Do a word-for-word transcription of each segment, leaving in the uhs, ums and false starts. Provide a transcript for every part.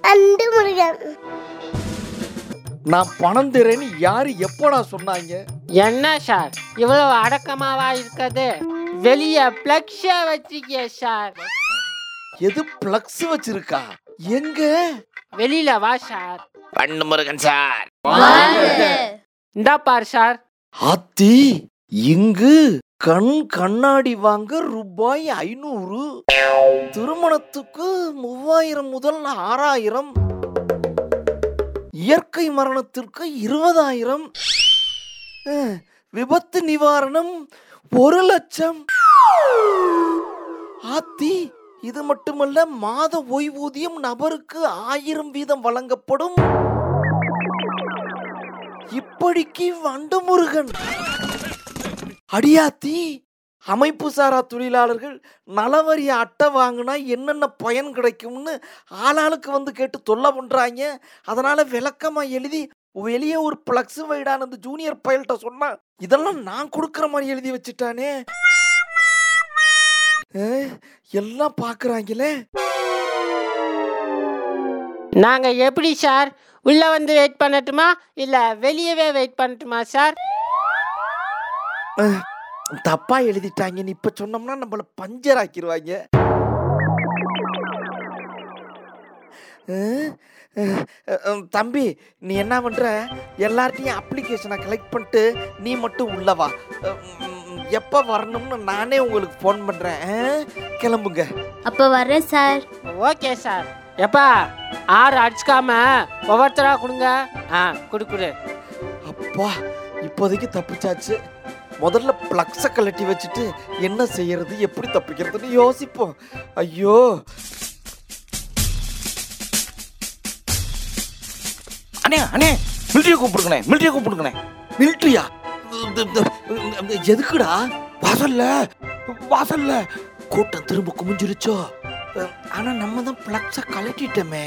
And Murugan. நான் பணம் தரேன்னு யாரு எப்படா சொன்னாங்க? என்ன சார் இவ்வளவு அடக்கமாவா இருக்குது? வெளியே பிளக்ஸ வச்சிருக்கிய சார். எது பிளக்ஸ் வச்சிருக்கா? எங்க? வெளியில வா சார். பண்ணு முருகன் சார். இந்தா பாரு சார். ஆத்தி, இங்கு கண் கண்ணாடி வாங்க ரூபாய் ஐநூறு, திருமணத்துக்கு மூவாயிரம் முதல் ஆறாயிரம், இயற்கை மரணத்திற்கு இருபதாயிரம், விபத்து நிவாரணம் ஒரு லட்சம். ஆத்தி, இது மட்டுமல்ல, மாத ஓய்வூதியம் நபருக்கு ஆயிரம் வீதம் வழங்கப்படும். இப்படிக்கு வண்டு முருகன். அடியாத்தி, அமைப்பு சாரா தொழிலாளர்கள் நலவரி அட்டை வாங்கினா என்னென்ன பயன் கிடைக்கும்னு ஆளாளுக்கு வந்து கேட்டு தொல்லை பண்றாங்க. அதனால விளக்கமா எழுதி வெளியே ஒரு பிளக்ஸ் வைடான அந்த ஜூனியர் பயல்கிட்ட சொன்னா இதெல்லாம் நான் கொடுக்கற மாதிரி எழுதி வச்சுட்டானே. எல்லாம் பாக்குறாங்களே. நாங்க எப்படி சார் உள்ள வந்து வெயிட் பண்ணட்டுமா இல்ல வெளியவே வெயிட் பண்ணட்டுமா சார்? தப்பா எழுதிட்டாங்கன்னு இப்ப சொன்னோம்னா நம்மள பஞ்சர் ஆக்கிடுவாங்க. தம்பி, நீ என்ன பண்ற? எல்லார்ட்டையும் அப்ளிகேஷனை கலெக்ட் பண்ணிட்டு நீ மட்டும் உள்ளவா. எப்ப வரணும்னு நானே உங்களுக்கு போன் பண்றேன். கிளம்புங்க. அப்ப வர்றேன் சார். Okay sir. எப்பா ஆறு அடிச்சுக்காம ஒவ்வொருத்தரா கொடுங்க. ஆ குடு குடு. அப்பா, இப்போதைக்கு தப்பிச்சாச்சு. முதல்ல பிளக்ஸை கழட்டி வச்சுட்டு என்ன செய்யறது, எப்படி தப்பிக்கிறதுன்னு யோசிப்போம். ஐயோ, அண்ணே அண்ணே மிலிட்டரியை கூப்பிடுங்கண்ணே, மிலிட்டரியை கூப்பிடுங்கண்ணே. மிலிட்டரியா? எதுக்குடா? வாசல்ல வாசல்ல கூட்டம் திரும்ப குமிஞ்சிருச்சோ? ஆனா நம்ம தான் பிளக்ஸை கழட்டிட்டோமே.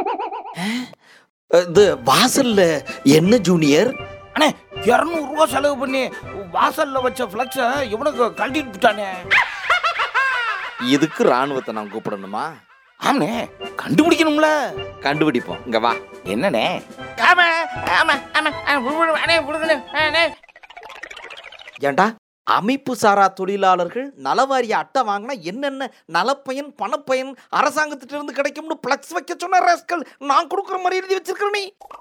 இது வாசல்ல என்ன ஜூனியர்? அண்ணே, இருநூறு ரூபா செலவு பண்ணி வாசல்ல வச்ச பிளக்ஸ இவனுக்கு கழட்டிட்டு விட்டானே. இதுக்கு ராணுவத்தை நான் கூப்பிடணுமா? ஆமாண்ணே, கண்டுபிடிக்கணும்ல. கண்டுபிடிப்போம். இங்க வா. என்னண்ணே? ஆமா ஆமா ஆமா அண்ணே கொடுங்கண்ணே. ஏண்டா, அமைப்பு சாரா தொழிலாளர்கள் நலவாரிய அட்டை வாங்கினா என்னென்ன நலப்பயன் பணப்பயன் அரசாங்கத்திட்ட இருந்து கிடைக்கும்னு பிளக்ஸ் வைக்க சொன்ன ராஸ்கல் நான் கொடுக்குற மாதிரி எழுதி வச்சிருக்கேன். நீ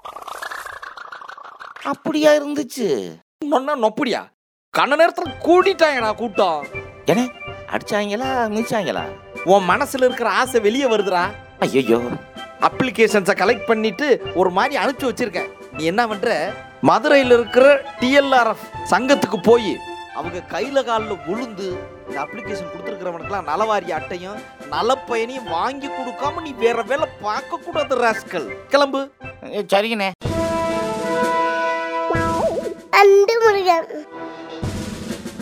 அப்படியா இருந்துச்சு? நொன்னா நொப்படியா? கண்ண நேரத்துல கூட்டிட்டாங்கடா கூட்டம். என்ன அடிச்சாங்களா மிதிச்சாங்களா? உன் மனசுல இருக்கிற ஆசை வெளியே வருதுடா. ஐயோ, அப்ளிகேஷன்ஸை கலெக்ட் பண்ணிட்டு ஒரு மாதிரி அனுப்பிச்சு வச்சிருக்கேன். நீ என்ன பண்ற? மதுரையில் இருக்கிற டிஎல்ஆர்எஃப் சங்கத்துக்கு போய் அவங்க கையில காலில் விழுந்து இந்த அப்ளிகேஷன் கொடுத்துருக்கிறவனுக்குலாம் நலவாரிய அட்டையும் நலப்பயனையும் வாங்கி கொடுக்காம நீ வேற வேலை பார்க்க கூடாது ராஸ்கல். கிளம்பு. சரிங்கண்ணே. அண்டு முருகன்.